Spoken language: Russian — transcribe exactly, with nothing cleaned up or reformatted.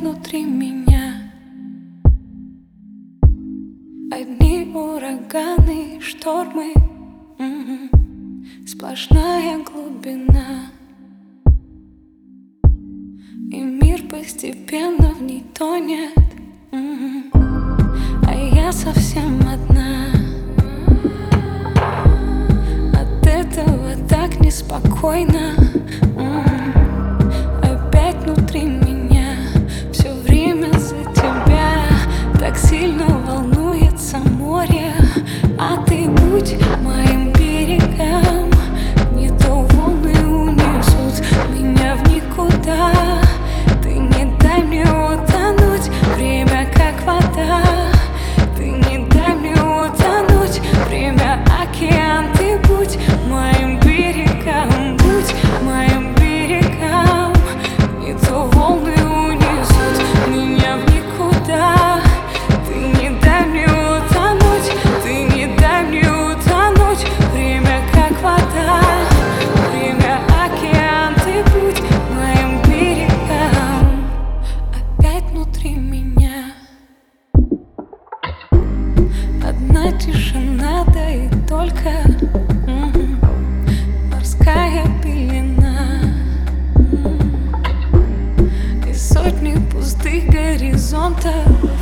внутри меня. Одни ураганы, штормы, м-м, сплошная глубина. И мир постепенно в ней тонет, м-м, а я совсем одна. От этого так неспокойно, м-м, опять внутри меня. Все время за тебя так сильно волнуется море. А ты будь моим берегом, не то волны унесут меня в никуда. Ты не дай мне утонуть, время как вода. Ты не дай мне утонуть, время океан. Ты будь моим берегом, будь моим берегом, не то волны унесут меня в никуда. Ты не дай мне утонуть, ты не дай мне утонуть, время как вода, время океан. Ты будь моим берегом, опять внутри меня. Одна тишина, да и только, м-м, морская пелена, м-м, и сотни пустых горизонтов.